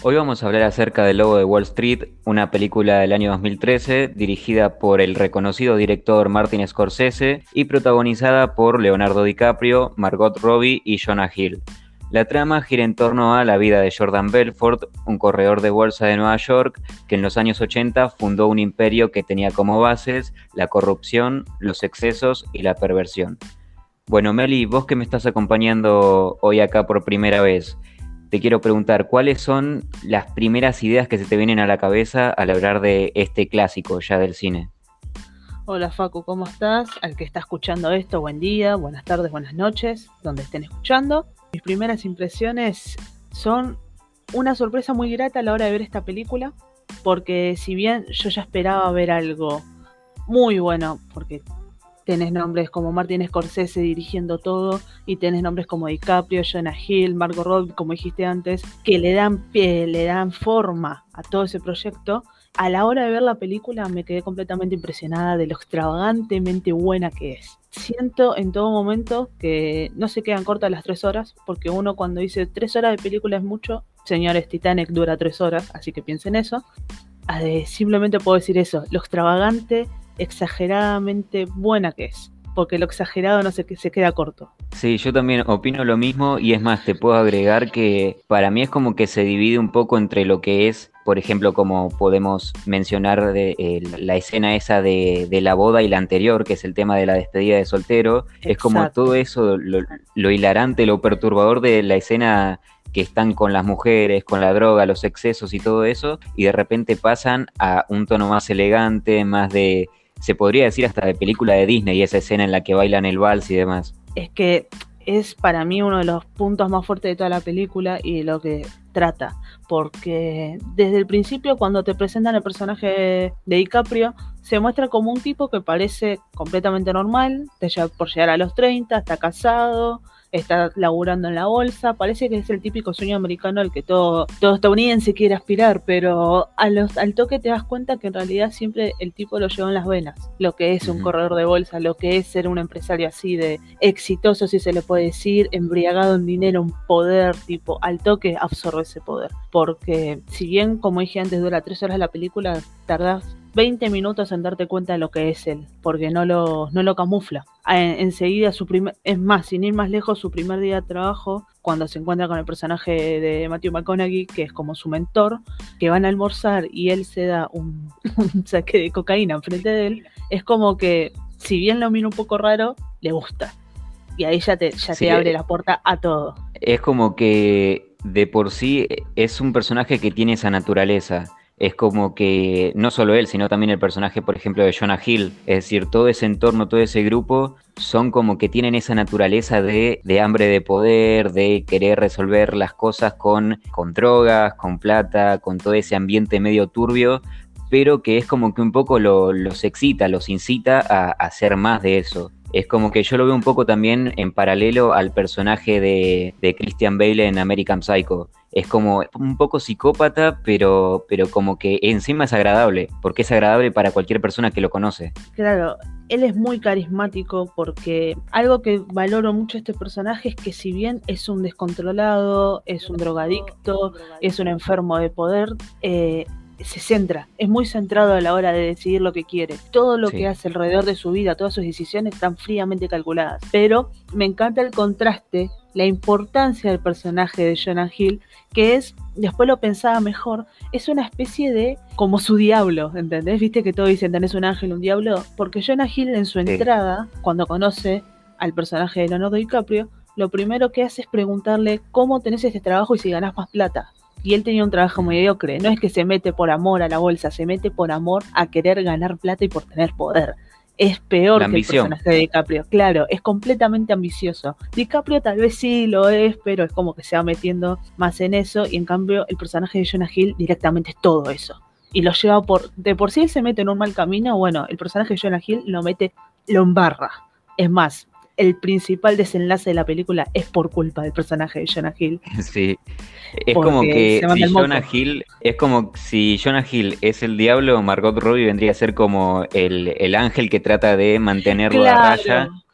Hoy vamos a hablar acerca del Lobo de Wall Street, una película del año 2013 dirigida por el reconocido director Martin Scorsese y protagonizada por Leonardo DiCaprio, Margot Robbie y Jonah Hill. La trama gira en torno a la vida de Jordan Belfort, un corredor de bolsa de Nueva York que en los años 80 fundó un imperio que tenía como bases la corrupción, los excesos y la perversión. Bueno, Meli, vos que me estás acompañando hoy acá por primera vez, te quiero preguntar, ¿cuáles son las primeras ideas que se te vienen a la cabeza al hablar de este clásico ya del cine? Hola Facu, ¿cómo estás? Al que está escuchando esto, buen día, buenas tardes, buenas noches, donde estén escuchando. Mis primeras impresiones son una sorpresa muy grata a la hora de ver esta película, porque si bien yo ya esperaba ver algo muy bueno, porque tenés nombres como Martin Scorsese dirigiendo todo, y tenés nombres como DiCaprio, Jonah Hill, Margot Robbie, como dijiste antes, que le dan pie, le dan forma a todo ese proyecto. A la hora de ver la película me quedé completamente impresionada de lo extravagantemente buena que es. Siento en todo momento que no se quedan cortas las 3 horas, porque uno cuando dice 3 horas de película es mucho, señores, Titanic dura 3 horas, así que piensen eso. Simplemente puedo decir eso, lo extravagante, exageradamente buena que es, porque lo exagerado no se queda corto. Sí, yo también opino lo mismo y es más, te puedo agregar que para mí es como que se divide un poco entre lo que es, por ejemplo, como podemos mencionar la escena esa de la boda y la anterior, que es el tema de la despedida de soltero, es como todo Exacto. eso, lo hilarante, lo perturbador de la escena que están con las mujeres, con la droga, los excesos y todo eso, y de repente pasan a un tono más elegante, más de, se podría decir hasta de película de Disney, esa escena en la que bailan el vals y demás. Es que es para mí uno de los puntos más fuertes de toda la película y de lo que trata, porque desde el principio cuando te presentan el personaje de DiCaprio se muestra como un tipo que parece completamente normal, por llegar a los 30, está casado, está laburando en la bolsa, parece que es el típico sueño americano al que todo estadounidense quiere aspirar, pero al toque te das cuenta que en realidad siempre el tipo lo lleva en las venas, lo que es un corredor de bolsa, lo que es ser un empresario así de exitoso, si se le puede decir, embriagado en dinero, en poder, tipo, al toque absorbe ese poder, porque si bien, como dije antes, dura 3 horas la película, tardás 20 minutos en darte cuenta de lo que es él, porque no lo camufla. Enseguida, es más, sin ir más lejos, su primer día de trabajo, cuando se encuentra con el personaje de Matthew McConaughey, que es como su mentor, que van a almorzar y él se da un saque de cocaína enfrente de él, es como que, si bien lo mira un poco raro, le gusta. Y ahí ya Sí, te abre la puerta a todo. es como que de por sí es un personaje que tiene esa naturaleza. Es como que no solo él, sino también el personaje, por ejemplo, de Jonah Hill. Es decir, todo ese entorno, todo ese grupo, son como que tienen esa naturaleza de hambre de poder, de querer resolver las cosas con drogas, con plata, con todo ese ambiente medio turbio, pero que es como que un poco los excita, los incita a hacer más de eso. Es como que yo lo veo un poco también en paralelo al personaje de Christian Bale en American Psycho. Es como un poco psicópata, pero como que encima es agradable, porque es agradable para cualquier persona que lo conoce. Claro, él es muy carismático porque algo que valoro mucho este personaje es que si bien es un descontrolado, es un drogadicto, es un enfermo de poder, se centra, es muy centrado a la hora de decidir lo que quiere. Todo lo que Sí. hace alrededor de su vida, todas sus decisiones están fríamente calculadas. Pero me encanta el contraste, la importancia del personaje de Jonah Hill, que es, después lo pensaba mejor, es una especie de, como su diablo, ¿entendés? Viste que todos dicen, tenés un ángel, un diablo, porque Jonah Hill en su Sí. entrada, cuando conoce al personaje de Leonardo DiCaprio, lo primero que hace es preguntarle cómo tenés este trabajo y si ganás más plata. Y él tenía un trabajo mediocre, no es que se mete por amor a la bolsa, se mete por amor a querer ganar plata y por tener poder. Es La peor que el ambición. personaje de DiCaprio, claro, es completamente ambicioso. DiCaprio tal vez sí lo es, pero es como que se va metiendo más en eso, y en cambio el personaje de Jonah Hill directamente es todo eso. Y lo lleva de por sí él se mete en un mal camino, bueno, el personaje de Jonah Hill lo embarra. Es más, el principal desenlace de la película es por culpa del personaje de Jonah Hill, Sí. Es como porque que se manda si el Jonah moco. Hill, es como si Jonah Hill es el diablo, Margot Robbie vendría a ser como el ángel que trata de mantenerlo a Claro, raya.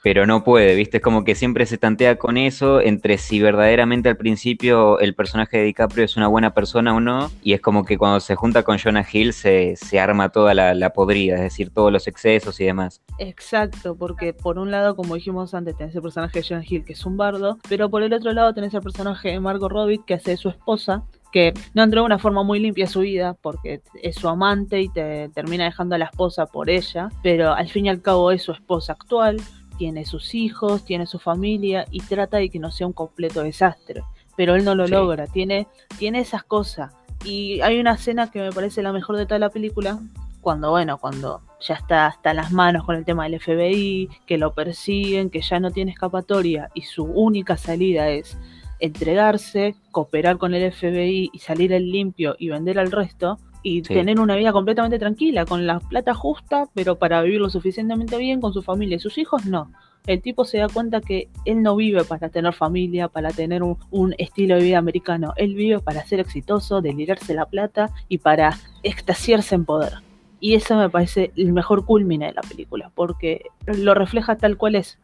pero no puede, ¿viste? Es como que siempre se tantea con eso, entre si verdaderamente al principio el personaje de DiCaprio es una buena persona o no, y es como que cuando se junta con Jonah Hill se arma toda la podrida, es decir, todos los excesos y demás. Exacto, porque por un lado, como dijimos antes, tenés el personaje de Jonah Hill, que es un bardo, pero por el otro lado tenés el personaje de Margot Robbie, que hace de su esposa, que no entró de una forma muy limpia a su vida, porque es su amante y te termina dejando a la esposa por ella, pero al fin y al cabo es su esposa actual, tiene sus hijos, tiene su familia y trata de que no sea un completo desastre, pero él no lo logra, tiene esas cosas. Y hay una escena que me parece la mejor de toda la película, cuando ya está hasta las manos con el tema del FBI, que lo persiguen, que ya no tiene escapatoria y su única salida es entregarse, cooperar con el FBI y salir al limpio y vender al resto y tener una vida completamente tranquila, con la plata justa, pero para vivir lo suficientemente bien con su familia y sus hijos, no. El tipo se da cuenta que él no vive para tener familia, para tener un estilo de vida americano. Él vive para ser exitoso, delirarse la plata y para extasiarse en poder. Y eso me parece el mejor culmine de la película, porque lo refleja tal cual es.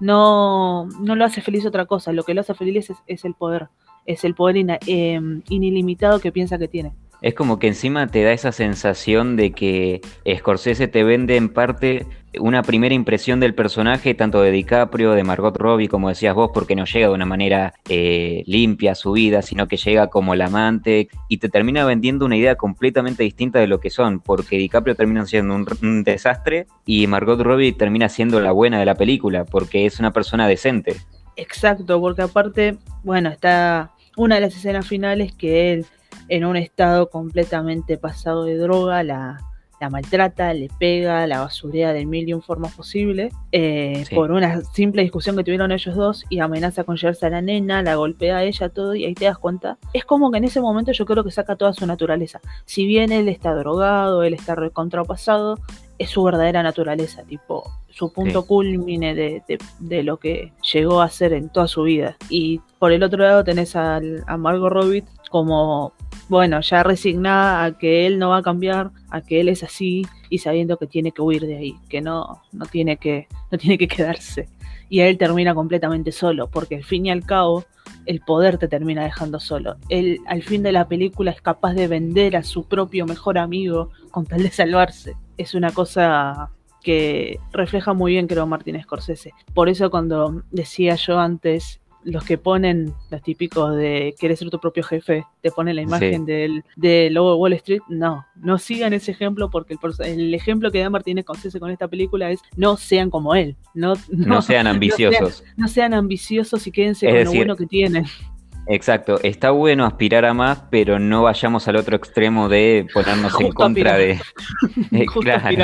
No lo hace feliz otra cosa, lo que lo hace feliz es el poder. Es el poder inilimitado que piensa que tiene. Es como que encima te da esa sensación de que Scorsese te vende en parte una primera impresión del personaje, tanto de DiCaprio, de Margot Robbie, como decías vos, porque no llega de una manera limpia a su vida, sino que llega como el amante y te termina vendiendo una idea completamente distinta de lo que son, porque DiCaprio termina siendo un desastre y Margot Robbie termina siendo la buena de la película, porque es una persona decente. Exacto, porque aparte, bueno, está una de las escenas finales que él, en un estado completamente pasado de droga, la maltrata, le pega, la basurea de mil y un formas posibles, por una simple discusión que tuvieron ellos dos, y amenaza con llevarse a la nena, la golpea a ella, todo, y ahí te das cuenta. Es como que en ese momento yo creo que saca toda su naturaleza. Si bien él está drogado, él está recontrapasado, es su verdadera naturaleza, tipo, su punto culmine de lo que llegó a ser en toda su vida. Y por el otro lado tenés a Margot Robbie como, bueno, ya resignada a que él no va a cambiar, a que él es así y sabiendo que tiene que huir de ahí, que no tiene que quedarse. Y él termina completamente solo, porque al fin y al cabo el poder te termina dejando solo. Él al fin de la película es capaz de vender a su propio mejor amigo con tal de salvarse. Es una cosa que refleja muy bien, creo, Martin Scorsese. Por eso cuando decía yo antes, los que ponen, los típicos de querés ser tu propio jefe, te ponen la imagen del lobo de Wall Street, no sigan ese ejemplo, porque el ejemplo que da Martin Scorsese con esta película es no sean como él, no sean ambiciosos. No sean ambiciosos y quédense con lo bueno que tienen. Exacto, está bueno aspirar a más, pero no vayamos al otro extremo de ponernos en contra de... Claro.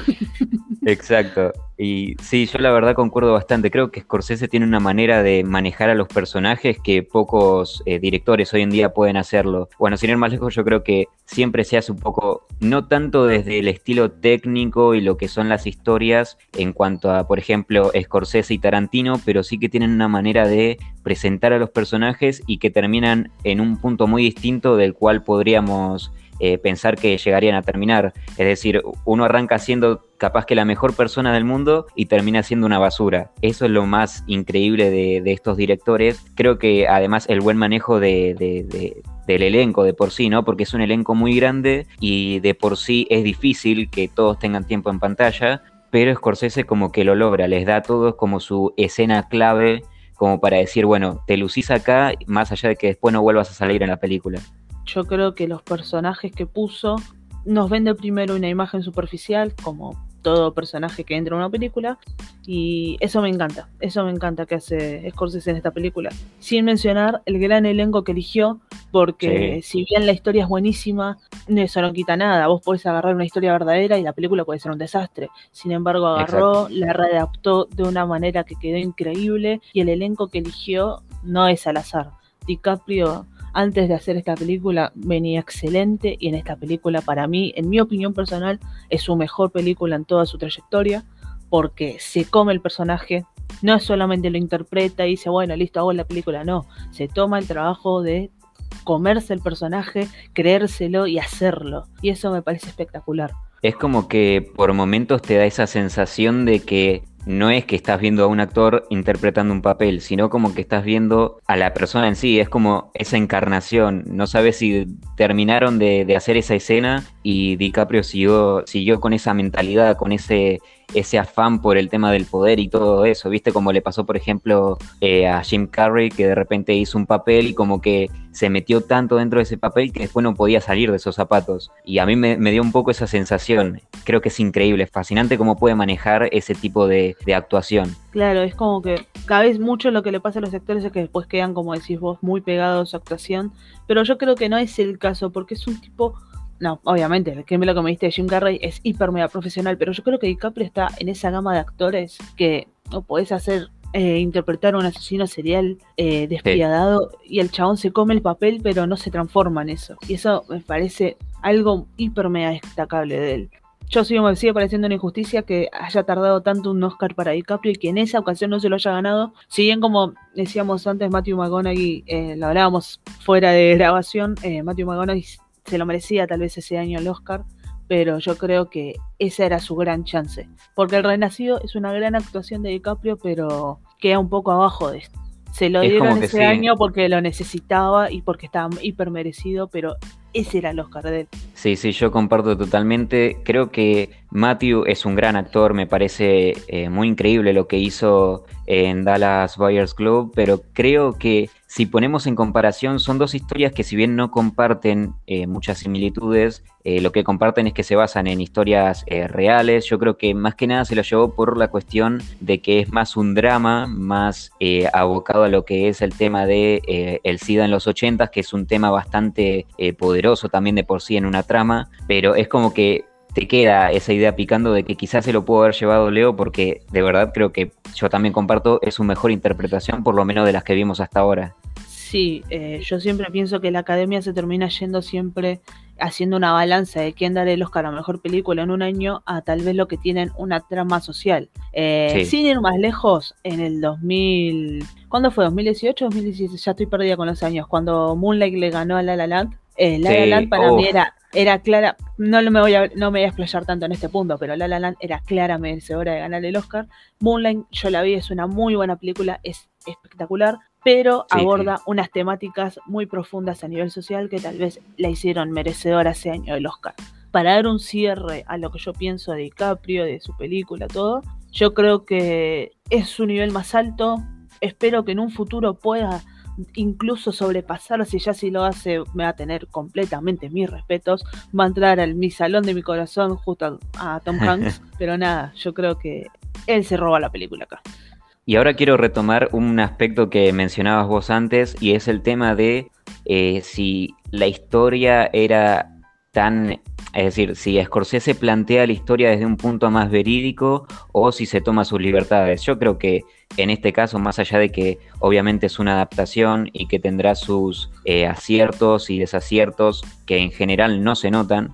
Exacto. Y sí, yo la verdad concuerdo bastante. Creo que Scorsese tiene una manera de manejar a los personajes que pocos directores hoy en día pueden hacerlo. Bueno, sin ir más lejos, yo creo que siempre se hace un poco, no tanto desde el estilo técnico y lo que son las historias en cuanto a, por ejemplo, Scorsese y Tarantino, pero sí que tienen una manera de presentar a los personajes y que terminan en un punto muy distinto del cual podríamos pensar que llegarían a terminar. Es decir, uno arranca siendo capaz que la mejor persona del mundo y termina siendo una basura. Eso es lo más increíble de estos directores. Creo que además el buen manejo del elenco de por sí, ¿no? Porque es un elenco muy grande y de por sí es difícil que todos tengan tiempo en pantalla, pero Scorsese como que lo logra, les da a todos como su escena clave, como para decir, bueno, te lucís acá, más allá de que después no vuelvas a salir en la película. Yo creo que los personajes que puso nos vende primero una imagen superficial, como todo personaje que entra en una película, y eso me encanta que hace Scorsese en esta película, sin mencionar el gran elenco que eligió, porque si bien la historia es buenísima, eso no quita nada. Vos podés agarrar una historia verdadera y la película puede ser un desastre, sin embargo agarró, la readaptó de una manera que quedó increíble, y el elenco que eligió no es al azar. DiCaprio, antes de hacer esta película, venía excelente, y en esta película, para mí, en mi opinión personal, es su mejor película en toda su trayectoria, porque se come el personaje, no es solamente lo interpreta y dice, bueno, listo, hago la película, no, se toma el trabajo de comerse el personaje, creérselo y hacerlo, y eso me parece espectacular. Es como que por momentos te da esa sensación de que no es que estás viendo a un actor interpretando un papel, sino como que estás viendo a la persona en sí, es como esa encarnación. No sabes si terminaron de hacer esa escena y DiCaprio siguió con esa mentalidad, con ese afán por el tema del poder y todo eso, ¿viste? Como le pasó, por ejemplo, a Jim Carrey, que de repente hizo un papel y como que se metió tanto dentro de ese papel que después no podía salir de esos zapatos. Y a mí me dio un poco esa sensación. Creo que es increíble, es fascinante cómo puede manejar ese tipo de actuación. Claro, es como que cada vez mucho lo que le pasa a los actores es que después quedan, como decís vos, muy pegados a su actuación, pero yo creo que no es el caso, porque es un tipo... No, obviamente, el que me diste de Jim Carrey es hiper mega profesional, pero yo creo que DiCaprio está en esa gama de actores que no podés hacer interpretar a un asesino serial despiadado y el chabón se come el papel pero no se transforma en eso. Y eso me parece algo hiper mega destacable de él. Me sigue pareciendo una injusticia que haya tardado tanto un Oscar para DiCaprio y que en esa ocasión no se lo haya ganado. Si bien, como decíamos antes, Matthew McConaughey, lo hablábamos fuera de grabación, Matthew McConaughey se lo merecía tal vez ese año el Oscar, pero yo creo que esa era su gran chance. Porque El Renacido es una gran actuación de DiCaprio, pero queda un poco abajo de esto. Se lo dieron ese año porque lo necesitaba y porque estaba hiper merecido, pero ese era el Oscar de él. Sí, yo comparto totalmente. Creo que Matthew es un gran actor, me parece muy increíble lo que hizo en Dallas Buyers Club, pero creo que si ponemos en comparación son dos historias que si bien no comparten muchas similitudes, lo que comparten es que se basan en historias reales. Yo creo que más que nada se lo llevó por la cuestión de que es más un drama, más abocado a lo que es el tema de el SIDA en los 80s, que es un tema bastante poderoso también de por sí en una trama, pero es como que te queda esa idea picando de que quizás se lo pudo haber llevado Leo, porque de verdad creo que yo también comparto, es su mejor interpretación, por lo menos de las que vimos hasta ahora. Sí, yo siempre pienso que la academia se termina yendo siempre haciendo una balanza de quién darle el Oscar a mejor película en un año a tal vez lo que tienen una trama social. Sí. Sin ir más lejos, en el 2000... ¿Cuándo fue? ¿2018 o 2017? Ya estoy perdida con los años. Cuando Moonlight le ganó a La La Land. La La Land para mí era clara, no me voy a explayar tanto en este punto, pero La La Land era clara merecedora de ganar el Oscar. Moonlight, yo la vi, es una muy buena película, es espectacular, pero aborda unas temáticas muy profundas a nivel social que tal vez la hicieron merecedora ese año del Oscar. Para dar un cierre a lo que yo pienso de DiCaprio, de su película, todo, yo creo que es su nivel más alto. Espero que en un futuro pueda incluso sobrepasar, si lo hace me va a tener completamente mis respetos, va a entrar al mi salón de mi corazón justo a Tom Hanks, pero nada, yo creo que él se roba la película acá. Y ahora quiero retomar un aspecto que mencionabas vos antes, y es el tema de si la historia era tan... Es decir, si Scorsese plantea la historia desde un punto más verídico o si se toma sus libertades. Yo creo que en este caso, más allá de que obviamente es una adaptación y que tendrá sus aciertos y desaciertos que en general no se notan,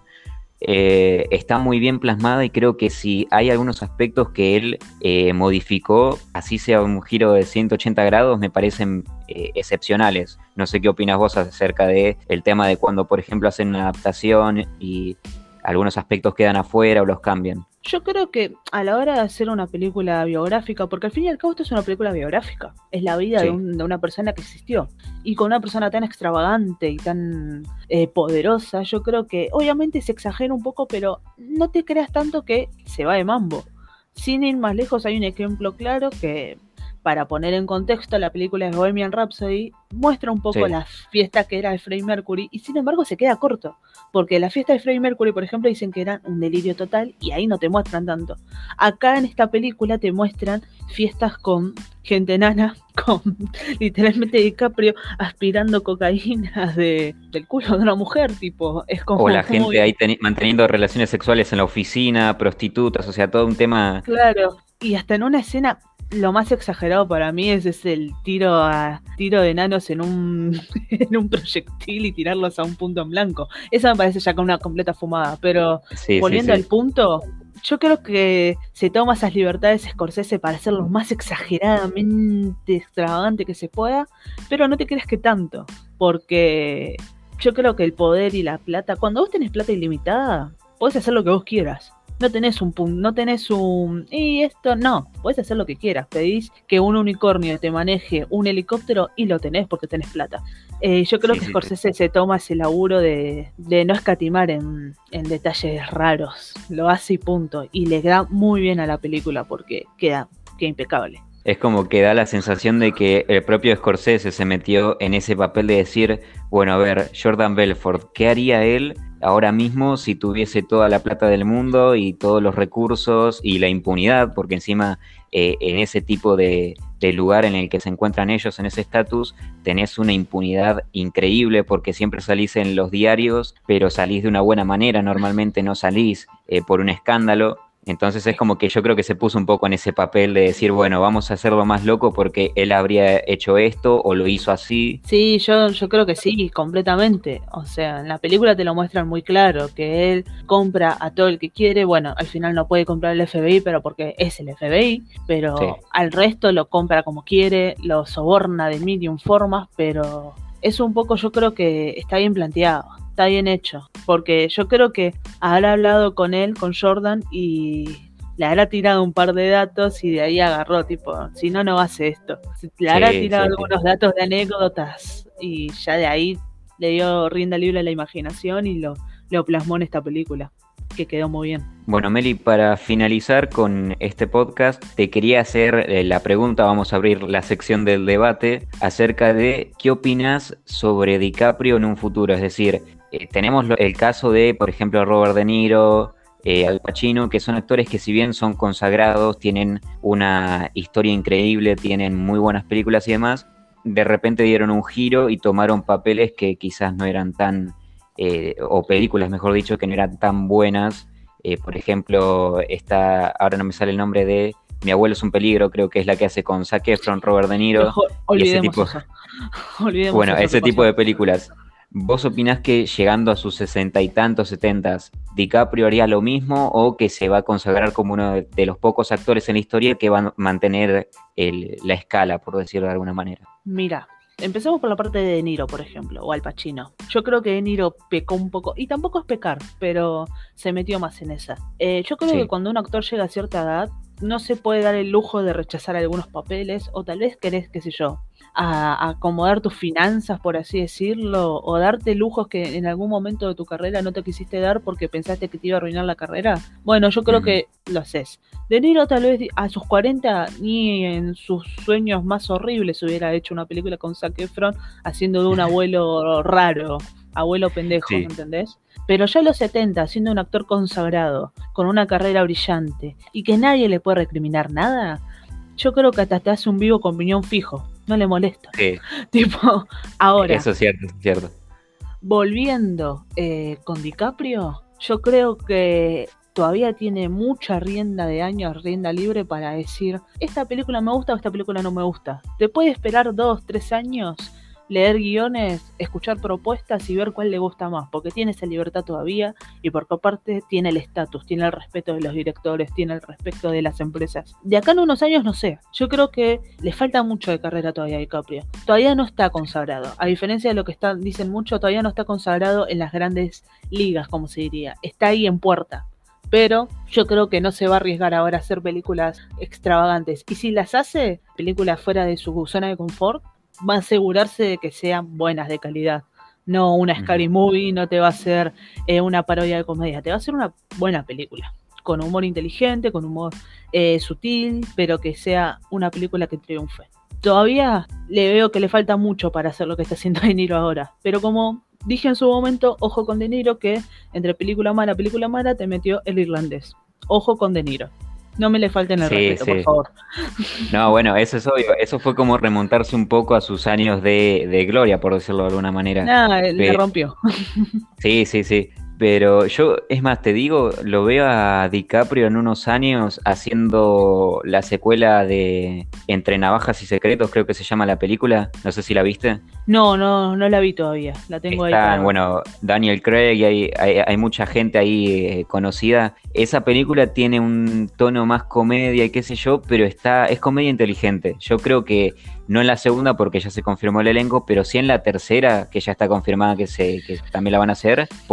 está muy bien plasmada y creo que si hay algunos aspectos que él modificó, así sea un giro de 180 grados, me parecen excepcionales. No sé qué opinas vos acerca de el tema de cuando, por ejemplo, hacen una adaptación y algunos aspectos quedan afuera o los cambian. Yo creo que a la hora de hacer una película biográfica, porque al fin y al cabo esto es una película biográfica, es la vida de una persona que existió, y con una persona tan extravagante y tan poderosa, yo creo que obviamente se exagera un poco, pero no te creas tanto que se va de mambo. Sin ir más lejos, hay un ejemplo claro que, para poner en contexto, la película de Bohemian Rhapsody muestra un poco la fiesta que era de Freddie Mercury, y sin embargo se queda corto, porque la fiesta de Freddie Mercury, por ejemplo, dicen que era un delirio total, y ahí no te muestran tanto. Acá en esta película te muestran fiestas con gente enana, con literalmente DiCaprio aspirando cocaína del culo de una mujer, tipo, es como... O la gente ahí manteniendo relaciones sexuales en la oficina, prostitutas, o sea, todo un tema... Claro, y hasta en una escena... Lo más exagerado para mí es el tiro de enanos en un proyectil y tirarlos a un punto en blanco. Eso me parece ya con una completa fumada, pero volviendo al punto, yo creo que se toma esas libertades Scorsese para hacerlo lo más exageradamente extravagante que se pueda, pero no te creas que tanto, porque yo creo que el poder y la plata, cuando vos tenés plata ilimitada, podés hacer lo que vos quieras. no tenés un punto, no tenés un... Y esto no, podés hacer lo que quieras, pedís que un unicornio te maneje un helicóptero y lo tenés porque tenés plata. Yo creo que Scorsese se toma ese laburo de no escatimar en detalles raros, lo hace y punto, y le da muy bien a la película porque queda impecable. Es como que da la sensación de que el propio Scorsese se metió en ese papel de decir, bueno, a ver, Jordan Belfort, ¿qué haría él ahora mismo si tuviese toda la plata del mundo y todos los recursos y la impunidad? Porque encima en ese tipo de lugar en el que se encuentran ellos, en ese estatus, tenés una impunidad increíble porque siempre salís en los diarios, pero salís de una buena manera, normalmente no salís por un escándalo. Entonces es como que yo creo que se puso un poco en ese papel de decir, bueno, vamos a hacerlo más loco porque él habría hecho esto o lo hizo así. Sí, yo creo que sí, completamente. O sea, en la película te lo muestran muy claro, que él compra a todo el que quiere. Bueno, al final no puede comprar el FBI, pero porque es el FBI, pero sí, al resto lo compra como quiere, lo soborna de mil y un formas, pero es un poco, yo creo que está bien planteado. Está bien hecho, porque yo creo que habrá hablado con él, con Jordan, y le habrá tirado un par de datos y de ahí agarró, tipo, si no, no hace esto. Le habrá tirado algunos datos de anécdotas y ya de ahí le dio rienda libre a la imaginación y lo plasmó en esta película, que quedó muy bien. Bueno, Meli, para finalizar con este podcast, te quería hacer la pregunta, vamos a abrir la sección del debate, acerca de qué opinas sobre DiCaprio en un futuro, es decir, tenemos el caso de, por ejemplo, Robert De Niro, Al Pacino, que son actores que si bien son consagrados, tienen una historia increíble, tienen muy buenas películas y demás, de repente dieron un giro y tomaron papeles que quizás no eran tan, o películas, mejor dicho, que no eran tan buenas. Por ejemplo, ahora no me sale el nombre de Mi abuelo es un peligro, creo que es la que hace con Zac Efron, Robert De Niro. Olvidemos ese tipo de películas. ¿Vos opinás que llegando a sus 60 y tantos, 70, DiCaprio haría lo mismo o que se va a consagrar como uno de los pocos actores en la historia que van a mantener la escala, por decirlo de alguna manera? Mira, empecemos por la parte de De Niro, por ejemplo, o Al Pacino. Yo creo que De Niro pecó un poco, y tampoco es pecar, pero se metió más en esa. Yo creo que cuando un actor llega a cierta edad, no se puede dar el lujo de rechazar algunos papeles, o tal vez querés, qué sé yo, a acomodar tus finanzas, por así decirlo, o darte lujos que en algún momento de tu carrera no te quisiste dar porque pensaste que te iba a arruinar la carrera. Bueno, yo creo que lo haces. De Niro tal vez a sus 40 ni en sus sueños más horribles hubiera hecho una película con Zac Efron haciendo de un abuelo raro, abuelo pendejo, ¿me entendés? Pero ya a los 70, siendo un actor consagrado, con una carrera brillante, y que nadie le puede recriminar nada, yo creo que hasta te hace un vivo con piñón fijo, no le molesta. Sí. Tipo, ahora. Eso es cierto. Volviendo con DiCaprio, yo creo que todavía tiene mucha rienda de años, rienda libre para decir, esta película me gusta o esta película no me gusta. Te puede esperar 2, 3 años, leer guiones, escuchar propuestas y ver cuál le gusta más, porque tiene esa libertad todavía y porque aparte tiene el estatus, tiene el respeto de los directores, tiene el respeto de las empresas. De acá en unos años no sé, yo creo que le falta mucho de carrera todavía a DiCaprio. Todavía no está consagrado, a diferencia de lo que dicen mucho, todavía no está consagrado en las grandes ligas, como se diría, está ahí en puerta. Pero yo creo que no se va a arriesgar ahora a hacer películas extravagantes. Y si las hace, películas fuera de su zona de confort, va a asegurarse de que sean buenas, de calidad. No una scary movie, no te va a hacer una parodia de comedia, te va a hacer una buena película, con humor inteligente, con humor sutil, pero que sea una película que triunfe. Todavía le veo que le falta mucho para hacer lo que está haciendo De Niro ahora, pero como dije en su momento, ojo con De Niro, que entre película mala te metió El Irlandés. Ojo con De Niro. No me le falten el respeto, por favor. No, bueno, eso es obvio. Eso fue como remontarse un poco a sus años de gloria, por decirlo de alguna manera. Le rompió. Sí. Pero yo, es más, te digo, lo veo a DiCaprio en unos años haciendo la secuela de Entre Navajas y Secretos, creo que se llama la película. No sé si la viste. No la vi todavía. La tengo ahí. Bueno, Daniel Craig y hay mucha gente ahí conocida. Esa película tiene un tono más comedia y qué sé yo, pero es comedia inteligente. Yo creo que no en la segunda porque ya se confirmó el elenco, pero sí en la tercera, que ya está confirmada que también la van a hacer, posiblemente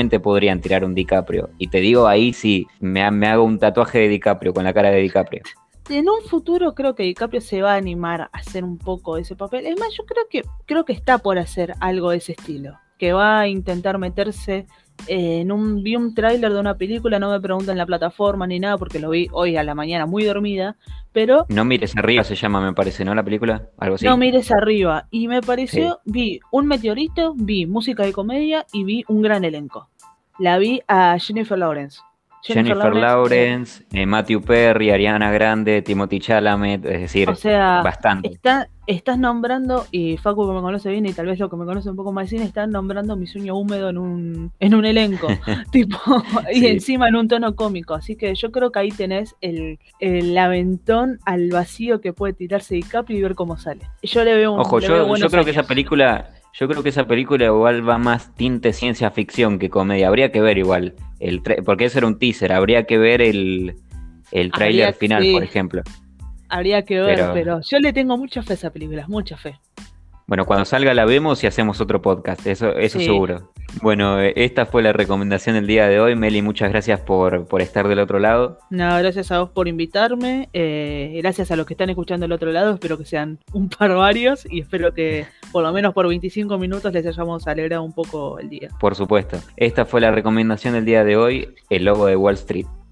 perfectamente podrían tirar un DiCaprio. Y te digo, ahí sí, me hago un tatuaje de DiCaprio, con la cara de DiCaprio. En un futuro creo que DiCaprio se va a animar a hacer un poco ese papel. Es más, yo creo que está por hacer algo de ese estilo. Que va a intentar meterse vi un tráiler de una película, no me preguntan la plataforma ni nada porque lo vi hoy a la mañana muy dormida, pero No mires arriba se llama, me parece, ¿no? La película, algo así. no mires arriba. Y me pareció, Sí. vi un meteorito, vi música de comedia y vi un gran elenco. La vi a Jennifer Lawrence. Jennifer Lawrence, Matthew Perry, Ariana Grande, Timothy Chalamet, es O decir, sea, bastante. estás nombrando, y Facu que me conoce bien y tal vez lo que me conoce un poco más de cine, están nombrando Mi sueño húmedo en un elenco, tipo, y Sí. encima en un tono cómico. Así que yo creo que ahí tenés el aventón al vacío que puede tirarse DiCaprio y ver cómo sale. Yo le veo Ojo, le veo yo buenos creo que años. yo creo que esa película igual va más tinte ciencia ficción que comedia. Habría que ver igual, porque ese era un teaser, habría que ver el tráiler final, por Sí, ejemplo. habría que ver, Pero pero yo le tengo mucha fe a esa película, mucha fe. bueno, cuando salga la vemos y hacemos otro podcast, eso Sí. seguro. Bueno, esta fue la recomendación del día de hoy. Meli, muchas gracias por estar del otro lado. No, gracias a vos por invitarme, gracias a los que están escuchando del otro lado, espero que sean un par varios y espero que por lo menos por 25 minutos les hayamos alegrado un poco el día. Por supuesto. Esta fue la recomendación del día de hoy, El Lobo de Wall Street.